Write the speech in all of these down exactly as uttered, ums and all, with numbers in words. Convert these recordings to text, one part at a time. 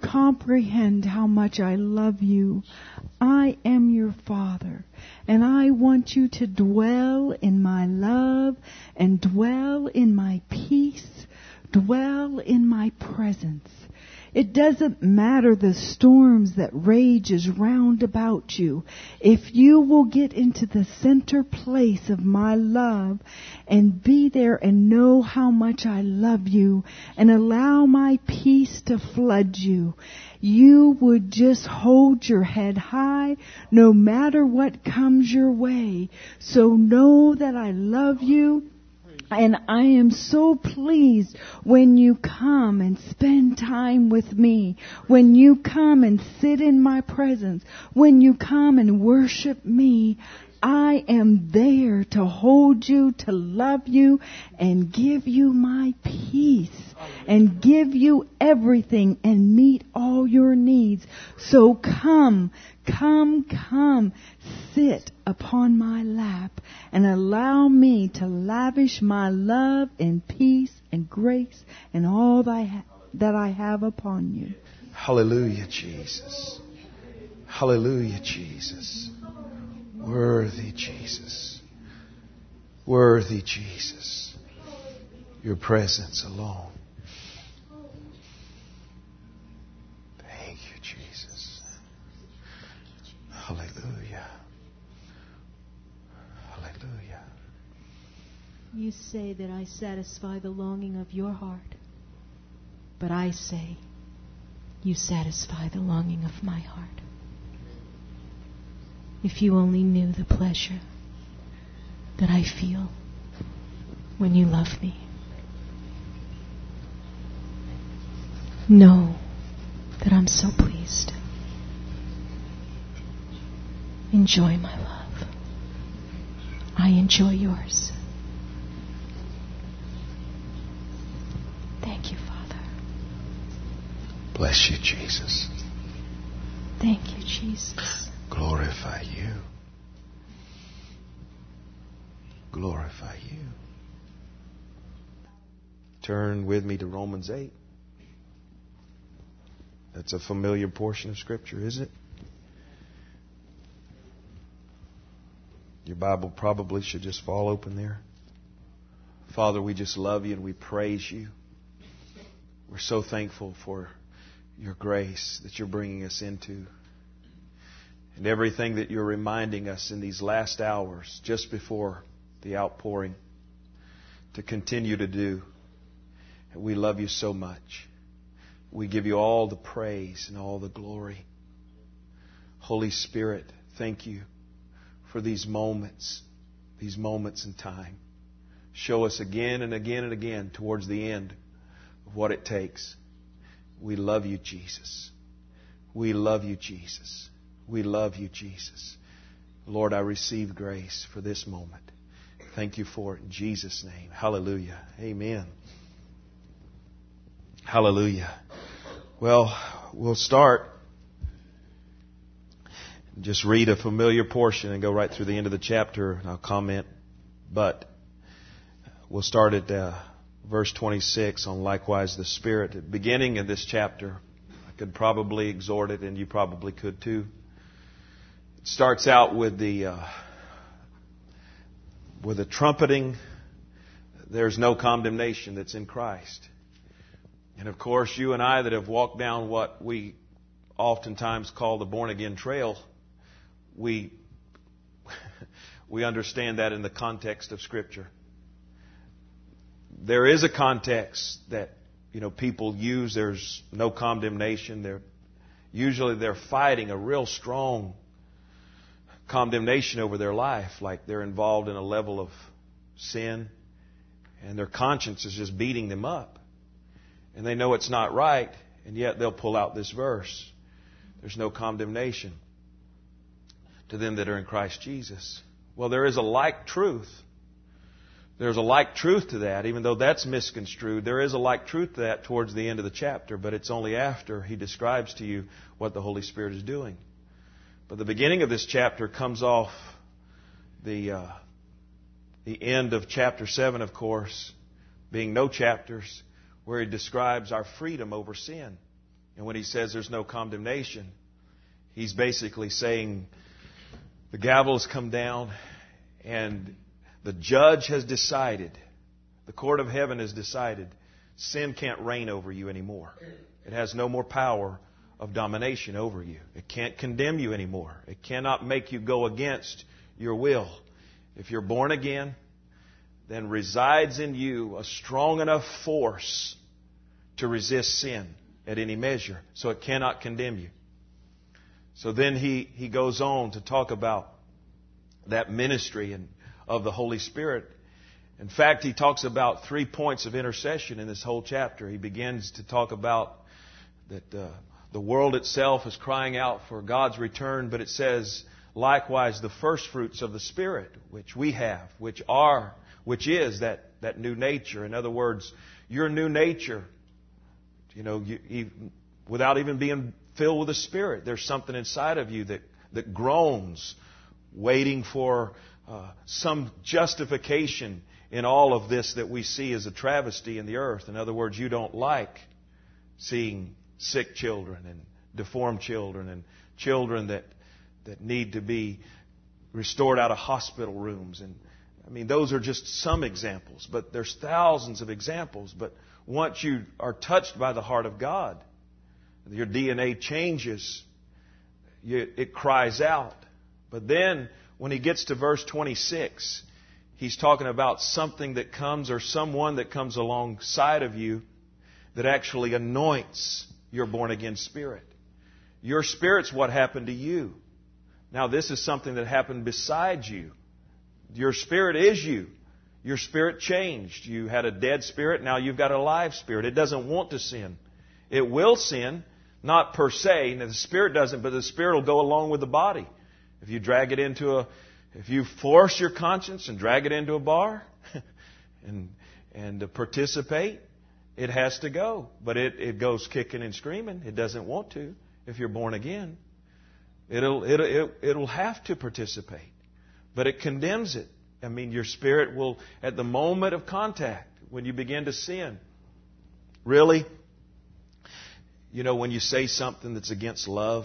comprehend how much I love you. I am your Father, and I want you to dwell in my love and dwell in my peace, dwell in my presence. It doesn't matter the storms that rages round about you. If you will get into the center place of my love and be there and know how much I love you and allow my peace to flood you, you would just hold your head high no matter what comes your way. So know that I love you. And I am so pleased when you come and spend time with me, when you come and sit in my presence, when you come and worship me. I am there to hold you, to love you, and give you my peace, and give you everything and meet all your needs. So come, come, come, sit upon my lap and allow me to lavish my love and peace and grace and all that I, ha- that I have upon you. Hallelujah, Jesus. Hallelujah, Jesus. Worthy Jesus. Worthy Jesus. Your presence alone. Thank you, Jesus. Hallelujah. Hallelujah. You say that I satisfy the longing of your heart, but I say you satisfy the longing of my heart. If you only knew the pleasure that I feel when you love me. Know that I'm so pleased. Enjoy my love. I enjoy yours. Thank you, Father. Bless you, Jesus. Thank you, Jesus. Glorify you. Glorify you. Turn with me to Romans eight. That's a familiar portion of Scripture, isn't it? Your Bible probably should just fall open there. Father, we just love you and we praise you. We're so thankful for your grace that you're bringing us into. And everything that you're reminding us in these last hours, just before the outpouring, to continue to do. And we love you so much. We give you all the praise and all the glory. Holy Spirit, thank you for these moments, these moments in time. Show us again and again and again towards the end of what it takes. We love you, Jesus. We love you, Jesus. We love you, Jesus. Lord, I receive grace for this moment. Thank you for it in Jesus' name. Hallelujah. Amen. Hallelujah. Well, we'll start. Just read a familiar portion and go right through the end of the chapter, and I'll comment. But we'll start at uh, verse twenty-six on likewise the Spirit. At the beginning of this chapter, I could probably exhort it, and you probably could too. It starts out with the uh, with the trumpeting. There's no condemnation that's in Christ. And of course, you and I that have walked down what we oftentimes call the born-again trail, we we understand that in the context of Scripture. There is a context that, you know, people use. There's no condemnation. They're usually they're fighting a real strong condemnation over their life, like they're involved in a level of sin, and their conscience is just beating them up. And they know it's not right, and yet they'll pull out this verse. There's no condemnation to them that are in Christ Jesus. Well, there is a like truth. There's a like truth to that, even though that's misconstrued. There is a like truth to that towards the end of the chapter, but it's only after he describes to you what the Holy Spirit is doing. But the beginning of this chapter comes off the uh, the end of chapter seven, of course, being no chapters, where he describes our freedom over sin And when he says there's no condemnation, he's basically saying the gavel has come down and the judge has decided, the court of heaven has decided, sin can't reign over you anymore. It has no more power of domination over you. It can't condemn you anymore. It cannot make you go against your will. If you're born again, then resides in you a strong enough force to resist sin at any measure, so it cannot condemn you. So then he, he goes on to talk about that ministry and of the Holy Spirit. In fact, he talks about three points of intercession in this whole chapter. He begins to talk about that uh, the world itself is crying out for God's return, but it says, likewise, the first fruits of the Spirit, which we have, which are, which is that, that new nature. In other words, your new nature, you know, you, you, without even being filled with the Spirit, there's something inside of you that, that groans, waiting for uh, some justification in all of this that we see as a travesty in the earth. In other words, you don't like seeing sick children and deformed children and children that that need to be restored out of hospital rooms. And I mean, those are just some examples, but there's thousands of examples. But once you are touched by the heart of God, your D N A changes, you, it cries out. But then when he gets to verse twenty-six, he's talking about something that comes, or someone that comes alongside of you that actually anoints your born-again spirit. Your spirit's what happened to you. Now, this is something that happened beside you. Your spirit is you. Your spirit changed. You had a dead spirit. Now you've got a live spirit. It doesn't want to sin. It will sin, not per se. Now, the spirit doesn't, but the spirit will go along with the body. If you drag it into a, if you force your conscience and drag it into a bar and and to participate, it has to go. But it, it goes kicking and screaming. It doesn't want to if you're born again. It'll, it'll, it'll have to participate. But it condemns it. I mean, your spirit will, at the moment of contact, when you begin to sin, really, you know, when you say something that's against love,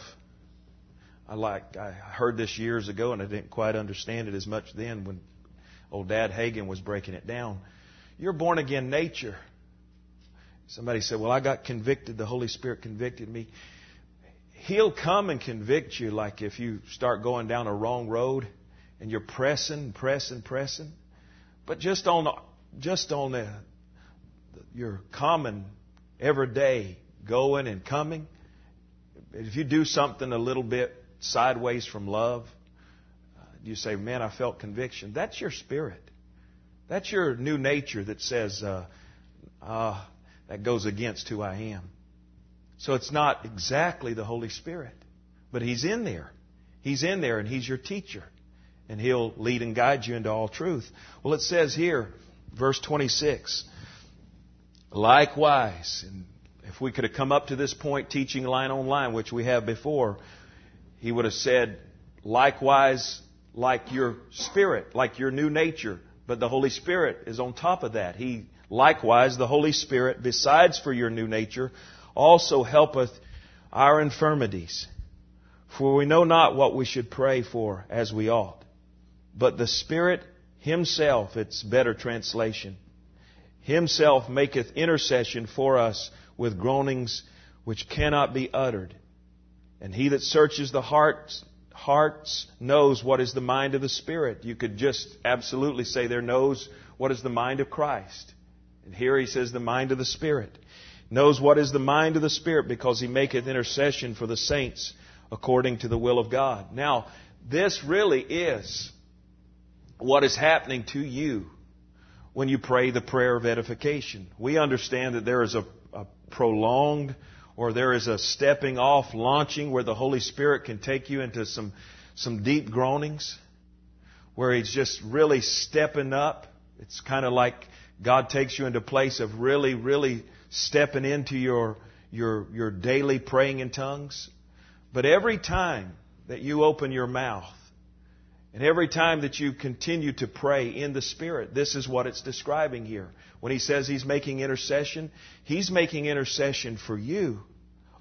I like, I heard this years ago and I didn't quite understand it as much then when old Dad Hagin was breaking it down. Your born again nature. Somebody said, well, I got convicted. The Holy Spirit convicted me. He'll come and convict you like if you start going down a wrong road and you're pressing, pressing, pressing. But just on, just on the, your common everyday going and coming, if you do something a little bit sideways from love, uh, you say, man, I felt conviction. That's your spirit. That's your new nature that says, uh, uh, that goes against who I am. So it's not exactly the Holy Spirit, but He's in there. He's in there and He's your teacher. And He'll lead and guide you into all truth. Well, it says here, verse twenty-six, likewise, and if we could have come up to this point teaching line on line, which we have before, he would have said, likewise, like your spirit, like your new nature. But the Holy Spirit is on top of that. He, likewise, the Holy Spirit, besides for your new nature, also helpeth our infirmities. For we know not what we should pray for as we ought. But the Spirit Himself, it's better translation, Himself maketh intercession for us with groanings which cannot be uttered. And He that searches the hearts, hearts knows what is the mind of the Spirit. You could just absolutely say there knows what is the mind of Christ. And here he says the mind of the Spirit. Knows what is the mind of the Spirit because He maketh intercession for the saints according to the will of God. Now, this really is what is happening to you when you pray the prayer of edification. We understand that there is a, a prolonged or there is a stepping off, launching where the Holy Spirit can take you into some, some deep groanings where He's just really stepping up. It's kind of like God takes you into a place of really, really stepping into your, your, your daily praying in tongues. But every time that you open your mouth and every time that you continue to pray in the Spirit, this is what it's describing here. When he says He's making intercession, He's making intercession for you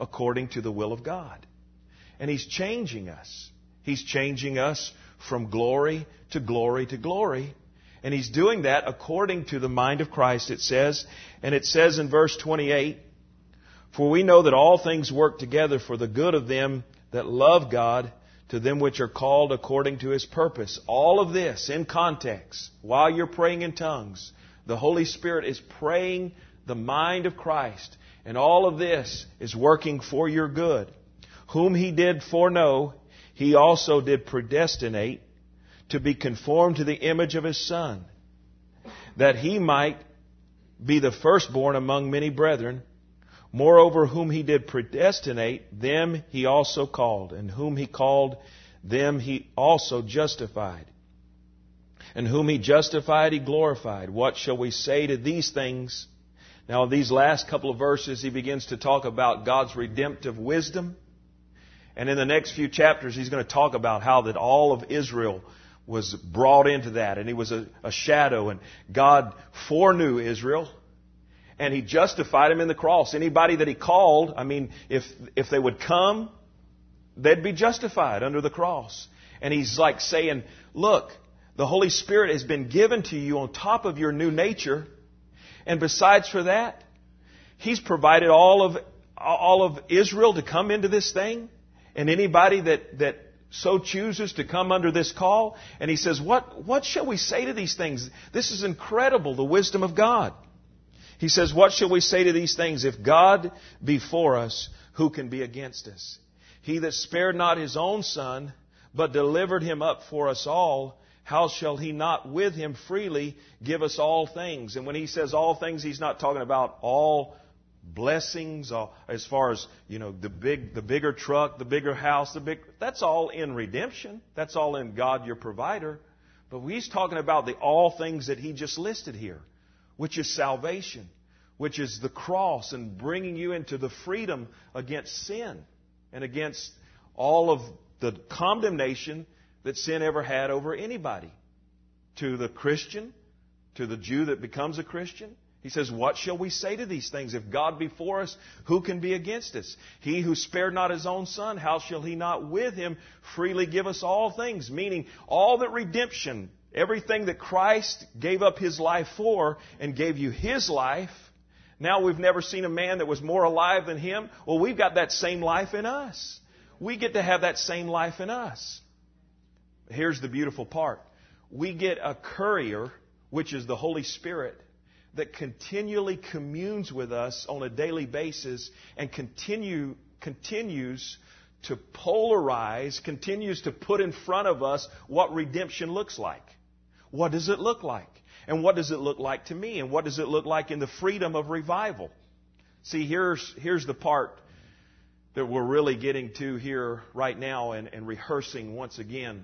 according to the will of God. And He's changing us. He's changing us from glory to glory to glory. And He's doing that according to the mind of Christ, it says. And it says in verse twenty-eight, "For we know that all things work together for the good of them that love God, to them which are called according to His purpose." All of this in context, while you're praying in tongues, the Holy Spirit is praying the mind of Christ. And all of this is working for your good. "Whom He did foreknow, He also did predestinate to be conformed to the image of His Son, that He might be the firstborn among many brethren. Moreover, whom He did predestinate, them He also called. And whom He called, them He also justified. And whom He justified, He glorified. What shall we say to these things?" Now, in these last couple of verses, He begins to talk about God's redemptive wisdom. And in the next few chapters, He's going to talk about how that all of Israel was brought into that. And He was a, a shadow. And God foreknew Israel. And He justified them in the cross. Anybody that He called, I mean, if if they would come, they'd be justified under the cross. And He's like saying, look, the Holy Spirit has been given to you on top of your new nature. And besides for that, He's provided all of all of Israel to come into this thing. And anybody that, that so chooses to come under this call. And He says, what, what shall we say to these things? This is incredible, the wisdom of God. He says, what shall we say to these things? If God be for us, who can be against us? He that spared not His own Son, but delivered Him up for us all, how shall He not with Him freely give us all things? And when He says all things, He's not talking about all blessings, all, as far as, you know, the big, the bigger truck, the bigger house, the big, that's all in redemption. That's all in God, your provider. But He's talking about the all things that He just listed here, which is salvation, which is the cross and bringing you into the freedom against sin and against all of the condemnation that sin ever had over anybody. To the Christian, to the Jew that becomes a Christian. He says, what shall we say to these things? If God be for us, who can be against us? He who spared not His own Son, how shall He not with Him freely give us all things? Meaning, all that redemption, everything that Christ gave up His life for and gave you His life. Now we've never seen a man that was more alive than Him. Well, we've got that same life in us. We get to have that same life in us. Here's the beautiful part. We get a courier, which is the Holy Spirit, that continually communes with us on a daily basis and continue, continues to polarize, continues to put in front of us what redemption looks like. What does it look like? And what does it look like to me? And what does it look like in the freedom of revival? See, here's, here's the part that we're really getting to here right now and, and rehearsing once again.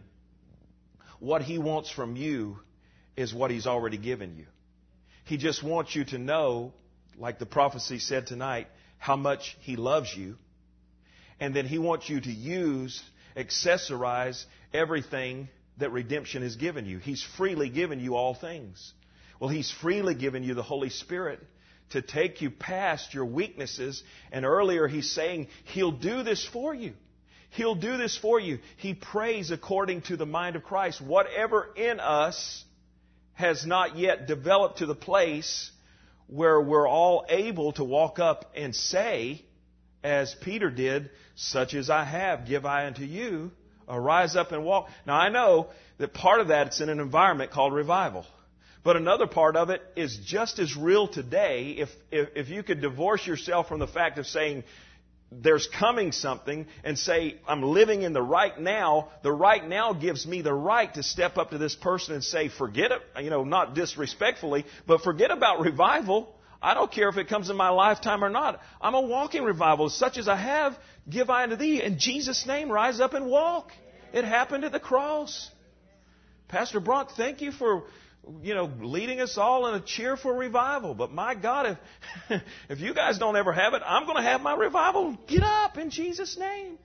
What He wants from you is what He's already given you. He just wants you to know, like the prophecy said tonight, how much He loves you. And then He wants you to use, accessorize everything that redemption has given you. He's freely given you all things. Well, He's freely given you the Holy Spirit to take you past your weaknesses. And earlier He's saying He'll do this for you. He'll do this for you. He prays according to the mind of Christ. Whatever in us has not yet developed to the place where we're all able to walk up and say, as Peter did, such as I have, give I unto you, arise up and walk. Now I know that part of that is in an environment called revival. But another part of it is just as real today. If, if, if you could divorce yourself from the fact of saying, there's coming something, and say, I'm living in the right now. The right now gives me the right to step up to this person and say, forget it, you know, not disrespectfully, but forget about revival. I don't care if it comes in my lifetime or not. I'm a walking revival. Such as I have, give I unto thee. In Jesus' name, rise up and walk. It happened at the cross. Pastor Bronk, thank you for, you know, leading us all in a cheer for revival. But my God, if if you guys don't ever have it, I'm going to have my revival. Get up in Jesus' name.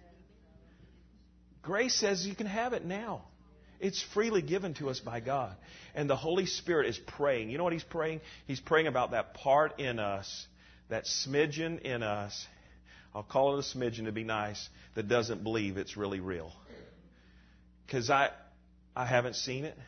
Grace says you can have it now. It's freely given to us by God. And the Holy Spirit is praying. You know what He's praying? He's praying about that part in us, that smidgen in us. I'll call it a smidgen to be nice, that doesn't believe it's really real. Because I, I haven't seen it.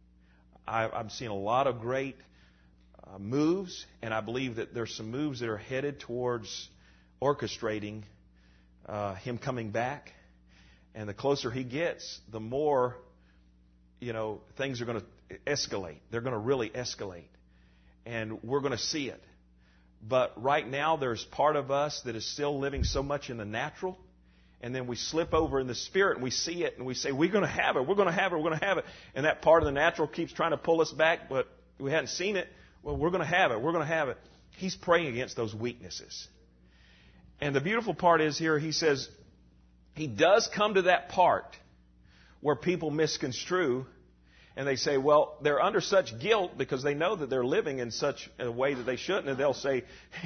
I, I've seen a lot of great uh, moves, and I believe that there's some moves that are headed towards orchestrating uh, Him coming back. And the closer He gets, the more, you know, things are going to escalate. They're going to really escalate. And we're going to see it. But right now, there's part of us that is still living so much in the natural. And then we slip over in the spirit and we see it and we say, we're going to have it, we're going to have it, we're going to have it. And that part of the natural keeps trying to pull us back, but we hadn't seen it. Well, we're going to have it, we're going to have it. He's praying against those weaknesses. And the beautiful part is here, he says, He does come to that part where people misconstrue and they say, well, they're under such guilt because they know that they're living in such a way that they shouldn't. And they'll say,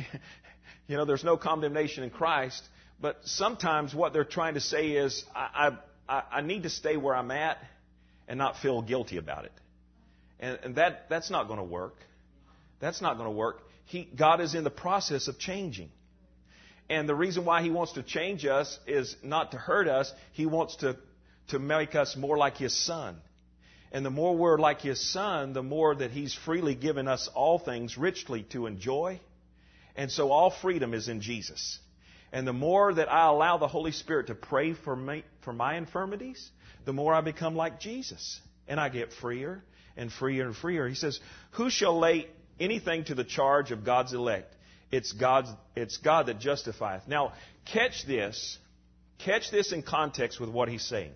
you know, there's no condemnation in Christ. But sometimes what they're trying to say is, I, I, I need to stay where I'm at and not feel guilty about it. And, and that, that's not going to work. That's not going to work. He, God is in the process of changing. And the reason why He wants to change us is not to hurt us. He wants to, to make us more like His Son. And the more we're like His Son, the more that He's freely given us all things richly to enjoy. And so all freedom is in Jesus. And the more that I allow the Holy Spirit to pray for me, for my infirmities, the more I become like Jesus. And I get freer and freer and freer. He says, who shall lay anything to the charge of God's elect? It's God's, it's God that justifieth. Now, catch this. Catch this in context with what he's saying.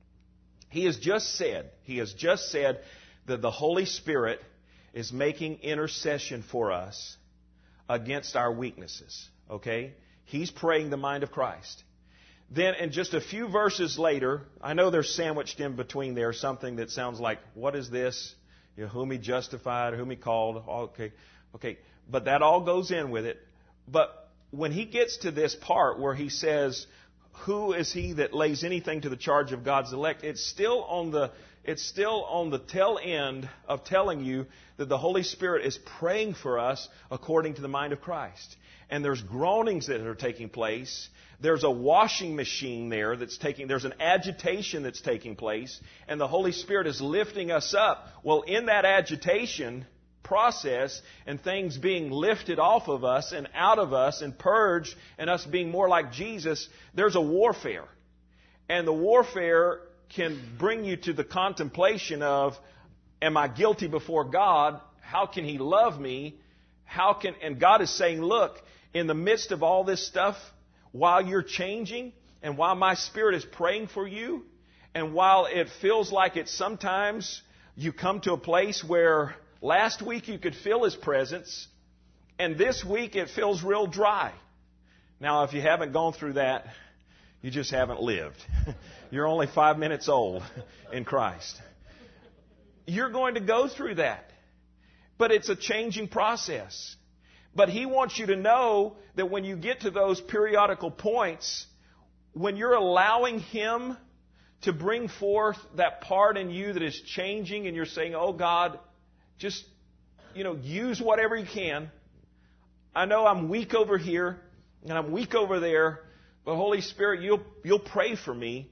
He has just said, he has just said that the Holy Spirit is making intercession for us against our weaknesses. Okay? He's praying the mind of Christ. Then, in just a few verses later, I know there's sandwiched in between there something that sounds like, what is this? You know, whom He justified, whom He called. Okay, okay. But that all goes in with it. But when he gets to this part where he says, who is he that lays anything to the charge of God's elect? It's still on the, it's still on the tail end of telling you that the Holy Spirit is praying for us according to the mind of Christ. And there's groanings that are taking place. There's a washing machine there that's taking, there's an agitation that's taking place. And the Holy Spirit is lifting us up. Well, in that agitation process and things being lifted off of us and out of us and purged and us being more like Jesus, there's a warfare. And the warfare can bring you to the contemplation of, am I guilty before God? How can He love me? How can, and God is saying, look, in the midst of all this stuff, while you're changing and while my Spirit is praying for you, and while it feels like it's sometimes you come to a place where last week you could feel His presence, and this week it feels real dry. Now, if you haven't gone through that, you just haven't lived. You're only five minutes old in Christ. You're going to go through that. But it's a changing process. But He wants you to know that when you get to those periodical points, when you're allowing Him to bring forth that part in you that is changing and you're saying, oh God, just, you know, use whatever you can. I know I'm weak over here and I'm weak over there, but Holy Spirit, you'll, you'll pray for me.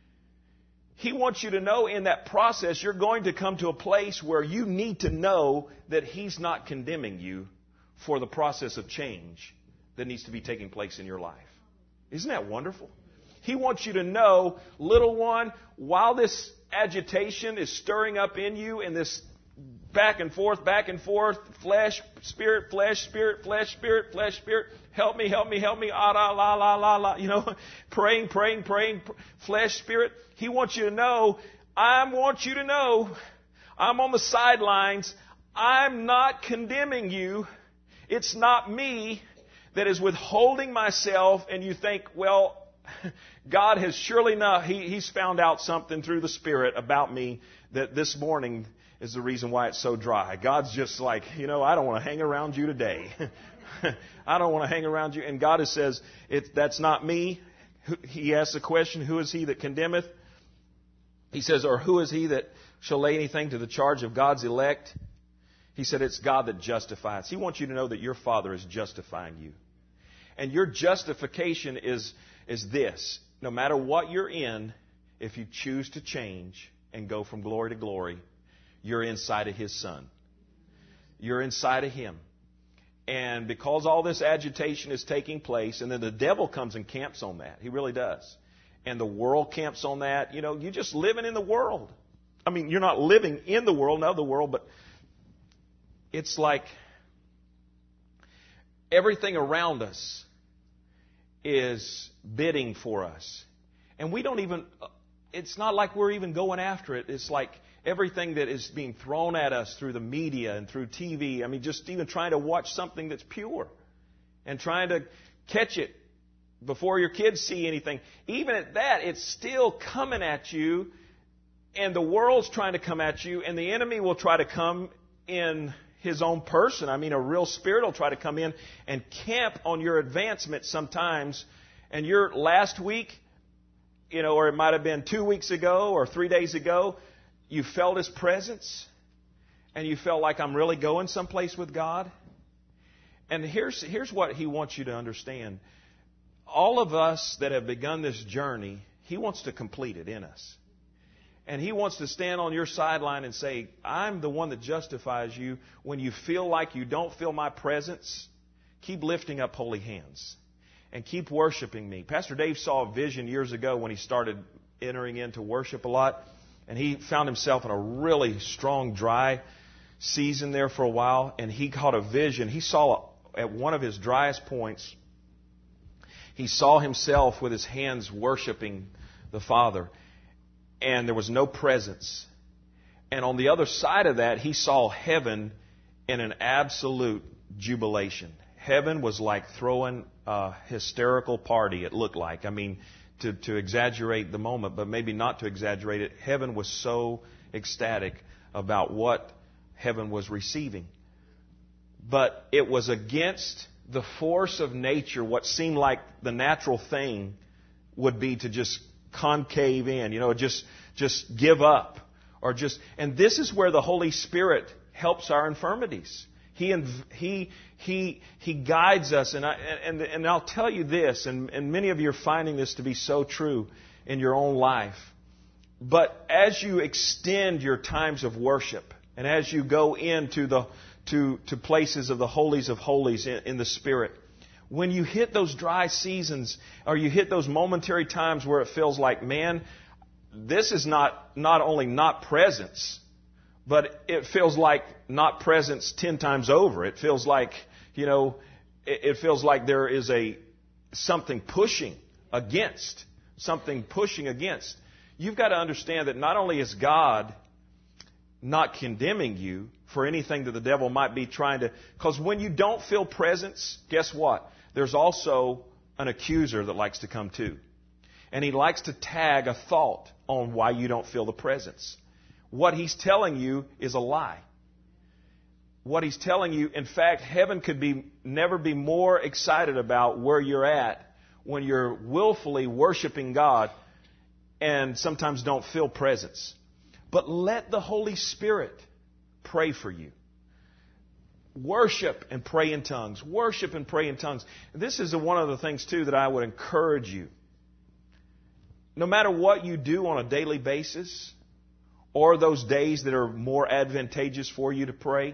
He wants you to know in that process you're going to come to a place where you need to know that He's not condemning you for the process of change that needs to be taking place in your life. Isn't that wonderful? He wants you to know, little one, while this agitation is stirring up in you in this back and forth, back and forth, flesh, spirit, flesh, spirit, flesh, spirit, flesh, spirit, help me, help me, help me, ah, la, la, la, la, la, you know, praying, praying, praying, flesh, spirit. He wants you to know, I want you to know, I'm on the sidelines. I'm not condemning you. It's not me that is withholding myself, and you think, well, God has surely not, he, He's found out something through the Spirit about me that this morning is the reason why it's so dry. God's just like, you know, I don't want to hang around you today. I don't want to hang around you. And God says, it, that's not me. He asks the question, who is he that condemneth? He says, or who is he that shall lay anything to the charge of God's elect? He said, it's God that justifies. He wants you to know that your Father is justifying you. And your justification is, is this. No matter what you're in, if you choose to change and go from glory to glory, you're inside of His Son. You're inside of Him. And because all this agitation is taking place, and then the devil comes and camps on that. He really does. And the world camps on that. You know, you're just living in the world. I mean, you're not living in the world, of the world, but it's like everything around us is bidding for us. And we don't even, it's not like we're even going after it. It's like everything that is being thrown at us through the media and through T V. I mean, just even trying to watch something that's pure and trying to catch it before your kids see anything. Even at that, it's still coming at you, and the world's trying to come at you, and the enemy will try to come in his own person. I mean, a real spirit will try to come in and camp on your advancement sometimes. And your last week, you know, or it might have been two weeks ago or three days ago, you felt His presence, and you felt like, I'm really going someplace with God. And here's, here's what He wants you to understand. All of us that have begun this journey, He wants to complete it in us. And He wants to stand on your sideline and say, I'm the one that justifies you. When you feel like you don't feel my presence, keep lifting up holy hands and keep worshiping me. Pastor Dave saw a vision years ago when he started entering into worship a lot. And he found himself in a really strong, dry season there for a while. And he caught a vision. He saw at one of his driest points, he saw himself with his hands worshiping the Father. And there was no presence. And on the other side of that, he saw heaven in an absolute jubilation. Heaven was like throwing a hysterical party, it looked like. I mean, to, to exaggerate the moment, but maybe not to exaggerate it. Heaven was so ecstatic about what heaven was receiving. But it was against the force of nature. What seemed like the natural thing would be to just concave in, you know, just just give up, or just. And this is where the Holy Spirit helps our infirmities. He he he he guides us, and I and and I'll tell you this, and and many of you are finding this to be so true in your own life. But as you extend your times of worship, and as you go into the to to places of the holies of holies in, in the Spirit, when you hit those dry seasons, or you hit those momentary times where it feels like, man, this is not not only not presence, but it feels like not presence ten times over. It feels like, you know, it, it feels like there is a something pushing against, something pushing against. You've got to understand that not only is God not condemning you for anything that the devil might be trying to, because when you don't feel presence, guess what? There's also an accuser that likes to come too. And he likes to tag a thought on why you don't feel the presence. What he's telling you is a lie. What he's telling you, in fact, heaven could be never be more excited about where you're at when you're willfully worshiping God and sometimes don't feel presence. But let the Holy Spirit pray for you. Worship and pray in tongues. Worship and pray in tongues. This is one of the things, too, that I would encourage you. No matter what you do on a daily basis, or those days that are more advantageous for you to pray,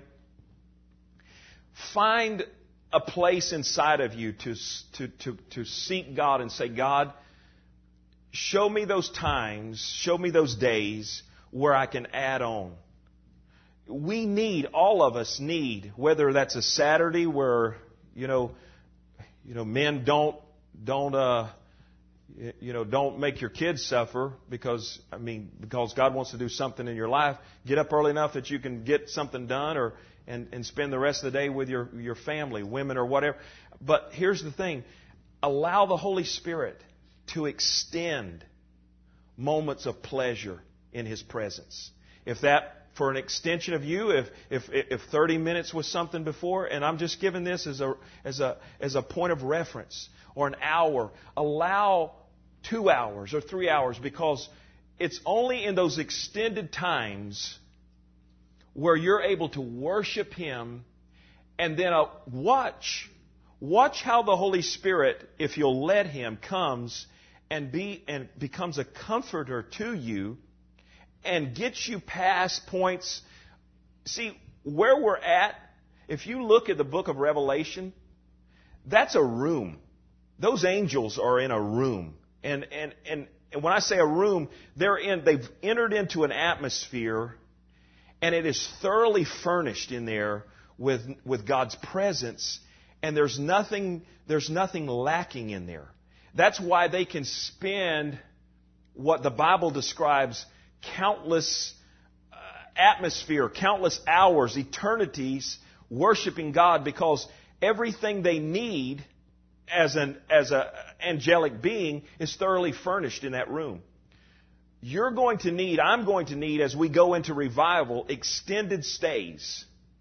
find a place inside of you to, to, to, to seek God and say, God, show me those times, show me those days where I can add on. We need, all of us need, whether that's a Saturday where, you know, you know, men don't, don't, uh, you know, don't make your kids suffer because, I mean, because God wants to do something in your life. Get up early enough that you can get something done, or and, and spend the rest of the day with your, your family, women or whatever. But here's the thing. Allow the Holy Spirit to extend moments of pleasure in His presence. If that, for an extension of you, if if if thirty minutes was something before, and I'm just giving this as a as a as a point of reference, or an hour, allow two hours or three hours, because it's only in those extended times where you're able to worship Him, and then uh, watch Watch how the Holy Spirit, if you'll let Him, comes and be and becomes a comforter to you and gets you past points. See, where we're at, if you look at the book of Revelation, that's a room. Those angels are in a room. And and and, and when I say a room, they're in they've entered into an atmosphere, and it is thoroughly furnished in there with with God's presence, and there's nothing there's nothing lacking in there. That's why they can spend what the Bible describes countless uh, atmosphere, countless hours, eternities worshiping God, because everything they need as an as a angelic being is thoroughly furnished in that room. You're going to need, I'm going to need, as we go into revival, extended stays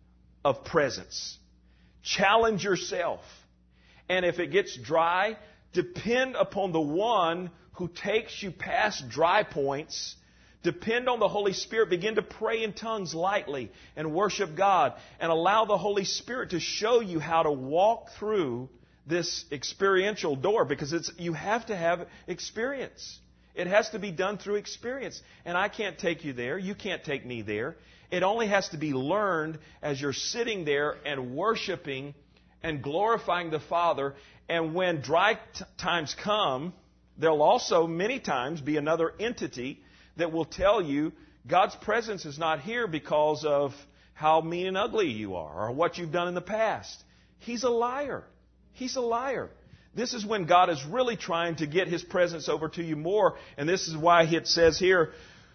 of presence. Challenge yourself. And if it gets dry, depend upon the one who takes you past dry points. Depend on the Holy Spirit. Begin to pray in tongues lightly and worship God. And allow the Holy Spirit to show you how to walk through this experiential door, because it's you have to have experience. It has to be done through experience. And I can't take you there. You can't take me there. It only has to be learned as you're sitting there and worshiping and glorifying the Father. And when dry t- times come, there'll also many times be another entity that will tell you God's presence is not here because of how mean and ugly you are or what you've done in the past. He's a liar. He's a liar. This is when God is really trying to get His presence over to you more. And this is why it says here,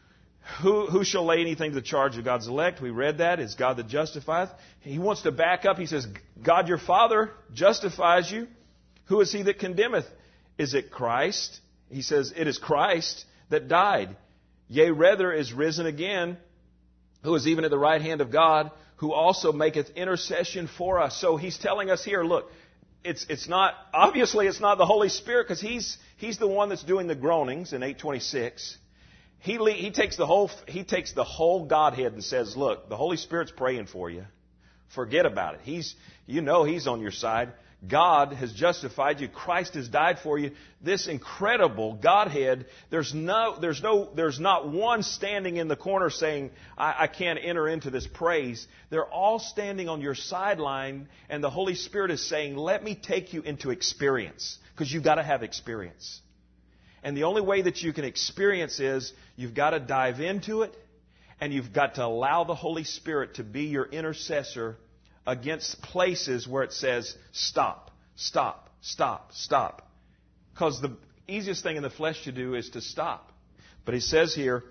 who, who shall lay anything to the charge of God's elect? We read that. It's God that justifieth. He wants to back up. He says, God your Father justifies you. Who is He that condemneth? Is it Christ? He says, it is Christ that died. Yea, rather is risen again, who is even at the right hand of God, who also maketh intercession for us. So He's telling us here, look, It's it's not, obviously it's not the Holy Spirit, because he's he's the one that's doing the groanings in eight twenty-six. He he takes the whole he takes the whole Godhead and says, look, the Holy Spirit's praying for you. Forget about it. He's you know He's on your side. God has justified you. Christ has died for you. This incredible Godhead, there's no there's no there's not one standing in the corner saying, I, I can't enter into this praise. They're all standing on your sideline, and the Holy Spirit is saying, let me take you into experience, because you've got to have experience. And the only way that you can experience is you've got to dive into it, and you've got to allow the Holy Spirit to be your intercessor against places where it says, stop, stop, stop, stop. Because the easiest thing in the flesh to do is to stop. But He says here,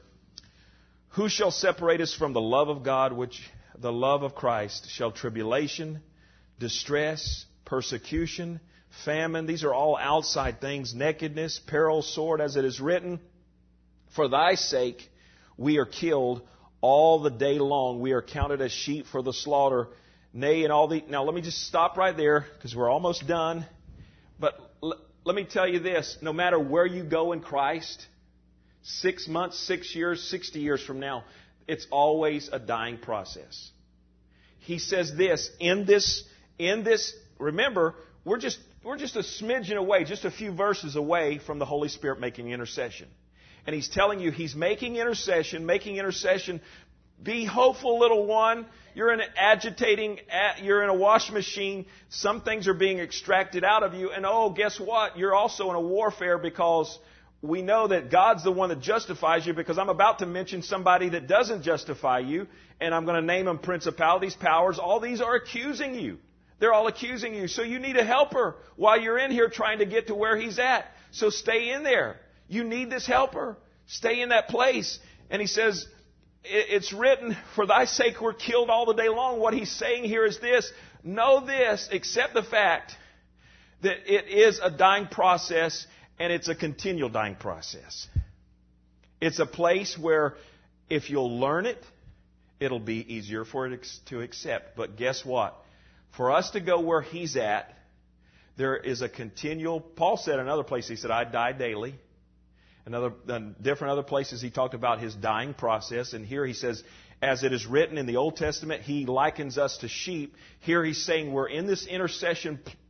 who shall separate us from the love of God, which the love of Christ? Shall tribulation, distress, persecution, famine, these are all outside things, nakedness, peril, sword, as it is written, for thy sake we are killed all the day long. We are counted as sheep for the slaughter. Nay, and all the... Now, let me just stop right there, because we're almost done. But l- let me tell you this. No matter where you go in Christ, six months, six years, sixty years from now, it's always a dying process. He says this, in this, in this, remember, we're just, we're just a smidgen away, just a few verses away from the Holy Spirit making intercession. And He's telling you He's making intercession, making intercession. Be hopeful, little one. You're in an agitating, you're in a wash machine. Some things are being extracted out of you. And oh, guess what? You're also in a warfare, because we know that God's the one that justifies you, because I'm about to mention somebody that doesn't justify you. And I'm going to name them principalities, powers. All these are accusing you. They're all accusing you. So you need a helper while you're in here trying to get to where He's at. So stay in there. You need this helper. Stay in that place. And He says, it's written, for thy sake we're killed all the day long. What He's saying here is this. Know this, accept the fact that it is a dying process, and it's a continual dying process. It's a place where if you'll learn it, it'll be easier for it to accept. But guess what? For us to go where He's at, there is a continual... Paul said in another place, he said, I die daily. Another, in different other places, he talked about his dying process. And here he says, as it is written in the Old Testament, He likens us to sheep. Here He's saying we're in this intercession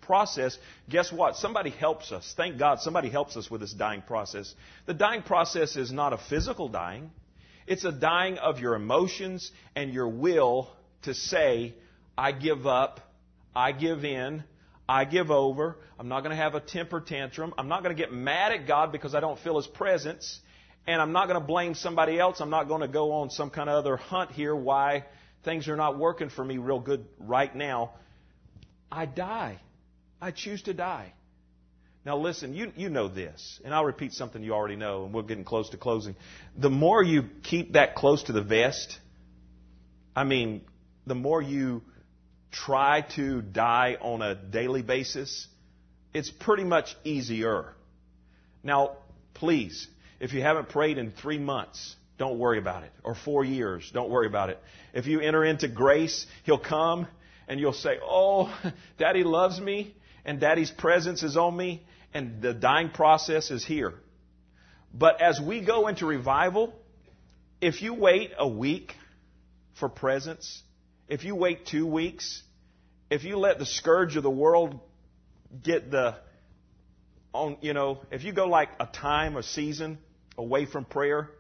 process, guess what? Somebody helps us. Thank God somebody helps us with this dying process. The dying process is not a physical dying. It's a dying of your emotions and your will to say, I give up, I give in, I give over. I'm not going to have a temper tantrum. I'm not going to get mad at God because I don't feel His presence. And I'm not going to blame somebody else. I'm not going to go on some kind of other hunt here why things are not working for me real good right now. I die. I choose to die. Now listen, you, you know this, and I'll repeat something you already know, and we're getting close to closing. The more you keep that close to the vest, I mean, the more you try to die on a daily basis, it's pretty much easier. Now, please, if you haven't prayed in three months, don't worry about it. Or four years, don't worry about it. If you enter into grace, He'll come and you'll say, oh, Daddy loves me and Daddy's presence is on me and the dying process is here. But as we go into revival, if you wait a week for presence, if you wait two weeks, if you let the scourge of the world get the, on, you know, if you go like a time, a season away from prayer,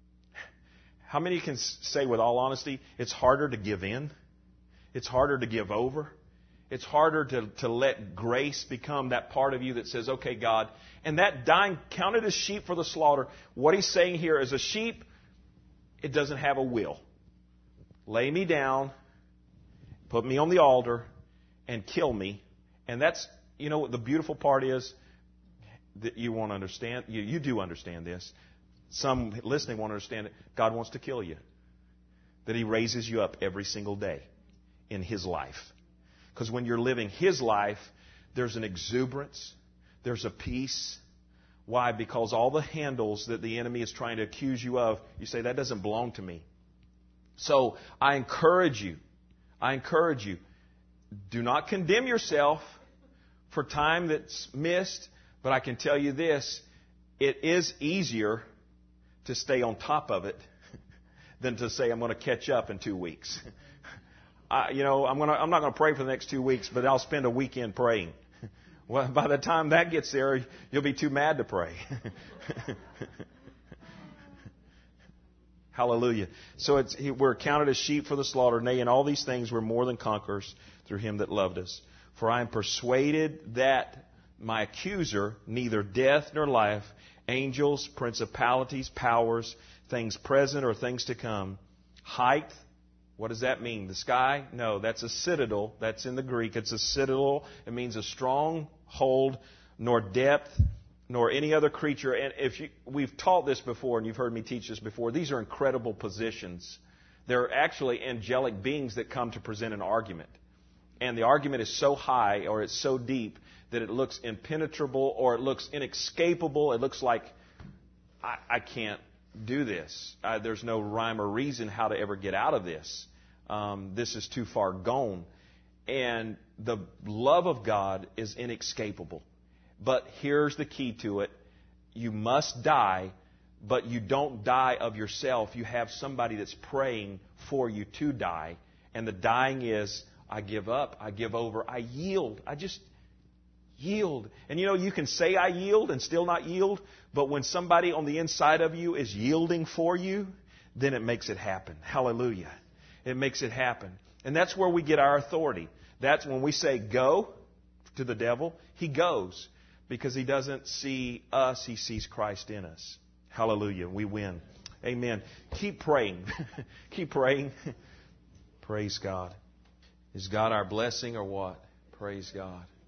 how many can say with all honesty, it's harder to give in? It's harder to give over? It's harder to, to let grace become that part of you that says, okay, God. And that dying, counted as sheep for the slaughter, what He's saying here is a sheep, it doesn't have a will. Lay me down, put me on the altar, and kill me. And that's, you know what the beautiful part is? That you won't understand. You, you do understand this. Some listening won't understand it. God wants to kill you. That He raises you up every single day in His life. Because when you're living His life, there's an exuberance. There's a peace. Why? Because all the handles that the enemy is trying to accuse you of, you say, that doesn't belong to me. So I encourage you. I encourage you. Do not condemn yourself for time that's missed. But I can tell you this, it is easier to stay on top of it than to say I'm going to catch up in two weeks. I, you know, I'm going to, I'm not going to pray for the next two weeks, but I'll spend a weekend praying. Well, by the time that gets there, you'll be too mad to pray. Hallelujah. So it's, we're counted as sheep for the slaughter. Nay, in all these things we're more than conquerors through Him that loved us. For I am persuaded that my accuser, neither death nor life, angels, principalities, powers, things present or things to come, height, what does that mean? The sky? No, that's a citadel. That's in the Greek. It's a citadel. It means a strong hold, nor depth, nor any other creature. And if you, we've taught this before, and you've heard me teach this before, these are incredible positions. They're actually angelic beings that come to present an argument. And the argument is so high or it's so deep that it looks impenetrable or it looks inescapable. It looks like, I, I can't do this. Uh, there's no rhyme or reason how to ever get out of this. Um, this is too far gone. And the love of God is inescapable. But here's the key to it. You must die, but you don't die of yourself. You have somebody that's praying for you to die. And the dying is, I give up, I give over, I yield. I just yield. And you know, you can say I yield and still not yield, but when somebody on the inside of you is yielding for you, then it makes it happen. Hallelujah. It makes it happen. And that's where we get our authority. That's when we say go to the devil, he goes. Because he doesn't see us, he sees Christ in us. Hallelujah. We win. Amen. Keep praying. Keep praying. Praise God. Is God our blessing or what? Praise God.